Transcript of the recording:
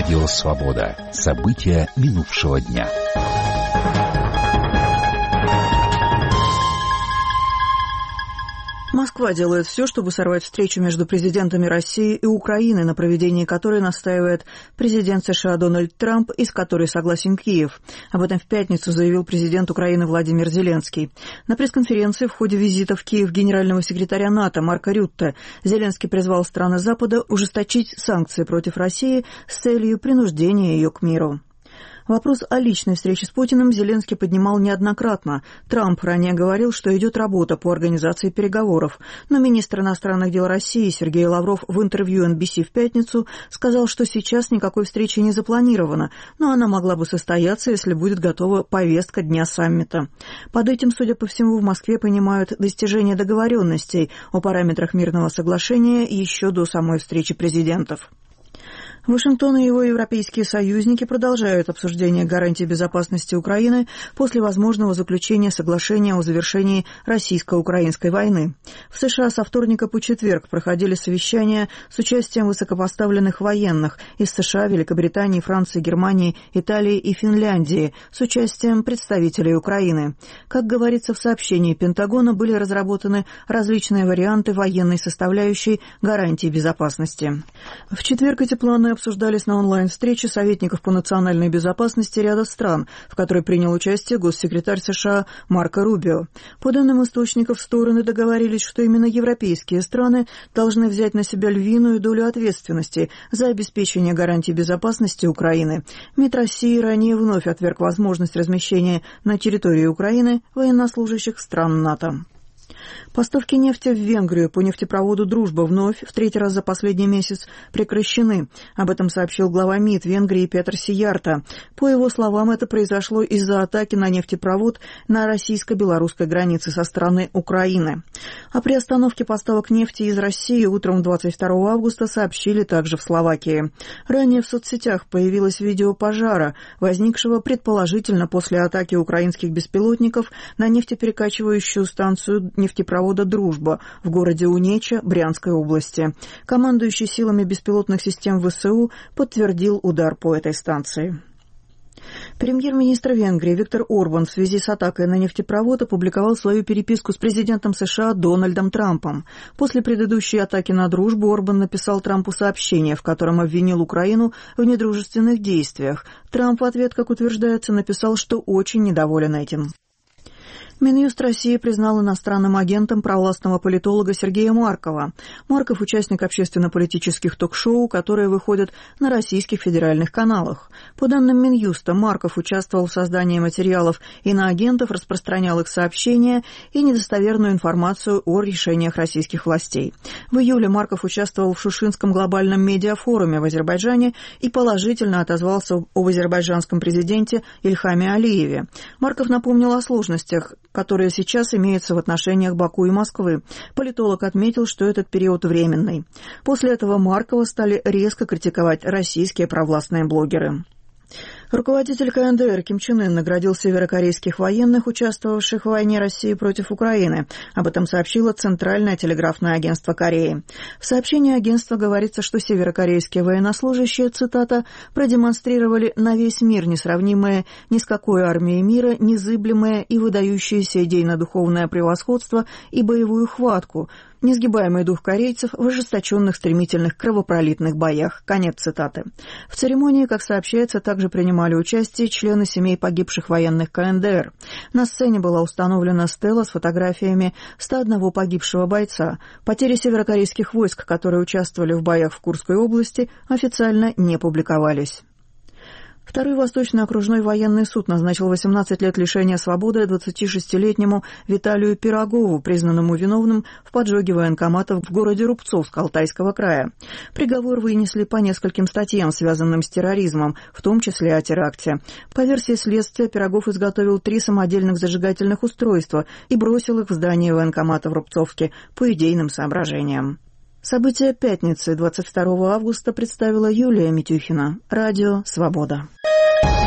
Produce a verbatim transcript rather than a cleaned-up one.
Радио «Свобода». События минувшего дня. Москва делает все, чтобы сорвать встречу между президентами России и Украины, на проведении которой настаивает президент США Дональд Трамп и с которой согласен Киев. Об этом в пятницу заявил президент Украины Владимир Зеленский. На пресс-конференции в ходе визита в Киев генерального секретаря НАТО Марка Рютте Зеленский призвал страны Запада ужесточить санкции против России с целью принуждения ее к миру. Вопрос о личной встрече с Путиным Зеленский поднимал неоднократно. Трамп ранее говорил, что идет работа по организации переговоров, но министр иностранных дел России Сергей Лавров в интервью эн би си в пятницу сказал, что сейчас никакой встречи не запланировано, но она могла бы состояться, если будет готова повестка дня саммита. Под этим, судя по всему, в Москве понимают достижение договоренностей о параметрах мирного соглашения еще до самой встречи президентов. Вашингтон и его европейские союзники продолжают обсуждение гарантий безопасности Украины после возможного заключения соглашения о завершении российско-украинской войны. В США со вторника по четверг проходили совещания с участием высокопоставленных военных из США, Великобритании, Франции, Германии, Италии и Финляндии с участием представителей Украины. Как говорится в сообщении Пентагона, были разработаны различные варианты военной составляющей гарантий безопасности. В четверг эти планы обсуждались на онлайн-встрече советников по национальной безопасности ряда стран, в которой принял участие госсекретарь США Марко Рубио. По данным источников, стороны договорились, что именно европейские страны должны взять на себя львиную долю ответственности за обеспечение гарантий безопасности Украины. МИД России ранее вновь отверг возможность размещения на территории Украины военнослужащих стран НАТО. Поставки нефти в Венгрию по нефтепроводу «Дружба» вновь в третий раз за последний месяц прекращены. Об этом сообщил глава МИД Венгрии Петр Сиярта. По его словам, это произошло из-за атаки на нефтепровод на российско-белорусской границе со стороны Украины. О приостановке поставок нефти из России утром двадцать второго августа сообщили также в Словакии. Ранее в соцсетях появилось видео пожара, возникшего предположительно после атаки украинских беспилотников на нефтеперекачивающую станцию нефтепровода «Дружба» в городе Унеча Брянской области. Командующий силами беспилотных систем вэ эс у подтвердил удар по этой станции. Премьер-министр Венгрии Виктор Орбан в связи с атакой на нефтепровод опубликовал свою переписку с президентом США Дональдом Трампом. После предыдущей атаки на «Дружбу» Орбан написал Трампу сообщение, в котором обвинил Украину в недружественных действиях. Трамп в ответ, как утверждается, написал, что очень недоволен этим. Минюст России признал иностранным агентом провластного политолога Сергея Маркова. Марков – участник общественно-политических ток-шоу, которые выходят на российских федеральных каналах. По данным Минюста, Марков участвовал в создании материалов иноагентов, распространял их сообщения и недостоверную информацию о решениях российских властей. В июле Марков участвовал в Шушинском глобальном медиафоруме в Азербайджане и положительно отозвался об азербайджанском президенте Ильхаме Алиеве. Марков напомнил о сложностях, которые сейчас имеются в отношениях Баку и Москвы. Политолог отметил, что этот период временный. После этого Маркова стали резко критиковать российские провластные блогеры. Руководитель ка эн дэ эр Ким Чен Ын наградил северокорейских военных, участвовавших в войне России против Украины. Об этом сообщило Центральное телеграфное агентство Кореи. В сообщении агентства говорится, что северокорейские военнослужащие, цитата, продемонстрировали на весь мир несравнимое ни с какой армией мира, незыблемое и выдающееся идейно-духовное превосходство и боевую хватку, несгибаемый дух корейцев в ожесточенных стремительных кровопролитных боях. Конец цитаты. В церемонии, как сообщается, также принимали участие члены семей погибших военных ка эн дэ эр. На сцене была установлена стела с фотографиями ста одного погибшего бойца. Потери северокорейских войск, которые участвовали в боях в Курской области, официально не публиковались. Второй Восточный окружной военный суд назначил восемнадцать лет лишения свободы двадцатишестилетнему Виталию Пирогову, признанному виновным в поджоге военкоматов в городе Рубцовск Алтайского края. Приговор вынесли по нескольким статьям, связанным с терроризмом, в том числе о теракте. По версии следствия, Пирогов изготовил три самодельных зажигательных устройства и бросил их в здание военкомата в Рубцовске по идейным соображениям. События пятницы, двадцать второго августа, представила Юлия Митюхина. Радио «Свобода».